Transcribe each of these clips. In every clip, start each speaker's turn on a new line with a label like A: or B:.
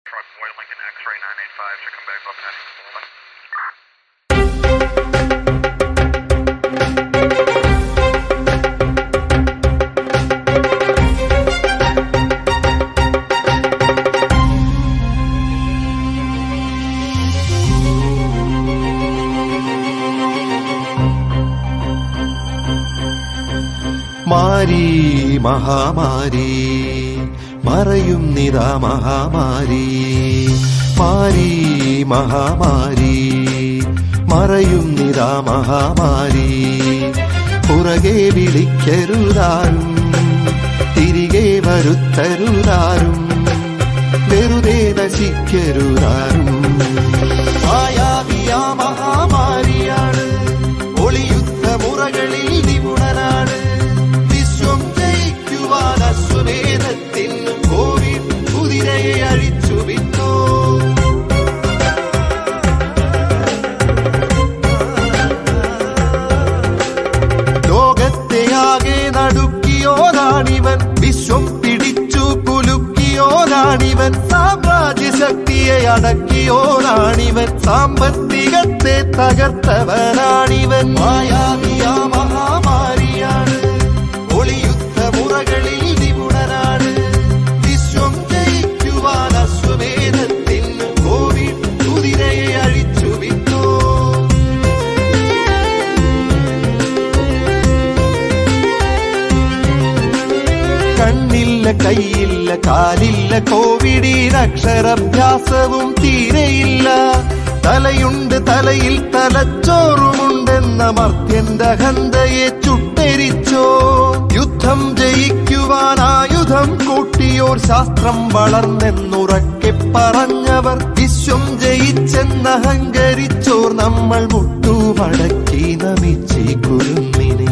A: Roy Lincoln X-ray 985 to come back up and
B: മാരി മഹാമാരി മറയും നിതാ മഹാമാരി മാരി മഹാമാരി മറയും നിതാ മഹാമാരി പുറകെ വിളിക്കരുതാരും തിരികെ വരുത്തരുതാരും വെറുതെ നശിക്കരുതാരും മായാവിയ മഹാമാരിയാണ് ഒളിയുദ്ധ മുറകളിൽ നിപുണനാണ് വിശ്വം ജയിക്കുവാൻ അശ്വമേധത്തിൽ കോവിഡ് കുതിരയെ അഴിച്ചു വിട്ടു ലോകത്തെയാകെ നടുക്കിയോരാണിവൻ വിശ്വം പിടിച്ചു കുലുക്കിയോരാണിവൻ സാമ്രാജ്യശക്തിയെ അടക്കിയോരാണിവൻ സാമ്പത്തികത്തെ തകർത്തവനാണിവൻ മായാവിയ മഹാമാരിയാണ് ഒളിയുദ്ധ മുറകളിൽ നിപുണനാണ് വിശ്വം ജയിക്കുവാൻ അശ്വമേധത്തിൽ കോവിഡ് കുതിരയെ അഴിച്ചു വിട്ടു കണ്ണില്ല കൈയില്ല കാലില്ല കോവിഡിന് അക്ഷരാഭ്യാസവും തീരെയില്ല തലയുണ്ട് തലയിൽ തലച്ചോറുമുണ്ടെന്ന മർത്യന്റെ അഹന്തയെ ചുട്ടെരിച്ചോ യുദ്ധം ജയിക്കുവാൻ ആയുധം കൂട്ടിയോർ ശാസ്ത്രം വളർന്നെന്നുറക്കെ പറഞ്ഞവർ വിശ്വം ജയിച്ചെന്നഹങ്കരിച്ചോർ നമ്മൾ മുട്ടുമടക്കി നമിച്ചി കുരുന്നിനെ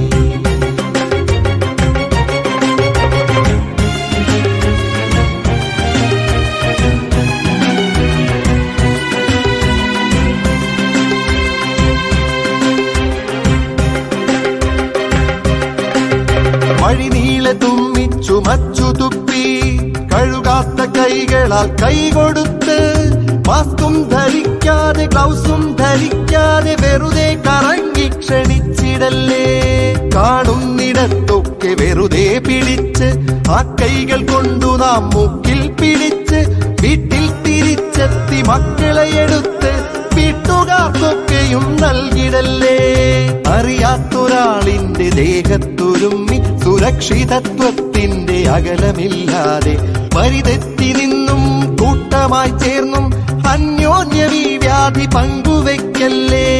B: വഴിനീളെ തുമ്മിച്ചു മച്ചു തുപ്പി കഴുകാത്ത കൈകളാൽ കൈകൊടുത്ത് മാസ്കും ധരിക്കാതെ ഗ്ലൗസും ധരിക്കാതെ വെറുതെ കറങ്ങി ക്ഷണിച്ചിടല്ലേ കാണുന്നിടത്തൊക്കെ വെറുതെ പിടിച്ച് ആ കൈകൾ കൊണ്ടു നാം മൂക്കിൽ പിടിച്ച് വീട്ടിൽ തിരിച്ചെത്തി മക്കളെ എടുത്ത് വീട്ടുകാർക്കൊക്കെയും നൽകിടല്ലേ അറിയാത്തൊരാളിന്റെ ദേഹത്തുരുമ്മി സുരക്ഷിതത്വത്തിന്റെ അകലമില്ലാതെ വരിതെറ്റി നിന്നും കൂട്ടമായി ചേർന്നും അന്യോന്യം ഈ വ്യാധി പങ്കുവെക്കല്ലേ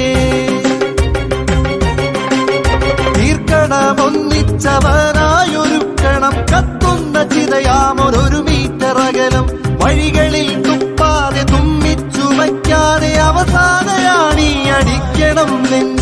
B: തീർക്കണമൊന്നിച്ചവനായൊരുക്കണം കത്തുന്ന ചിതയാമൊരു മീറ്റർ അകലം വഴികളിൽ തുപ്പാതെ തുമ്മിച്ചുമയ്ക്കാതെ അവസാനയാണീ അടിക്കണം നെഞ്ച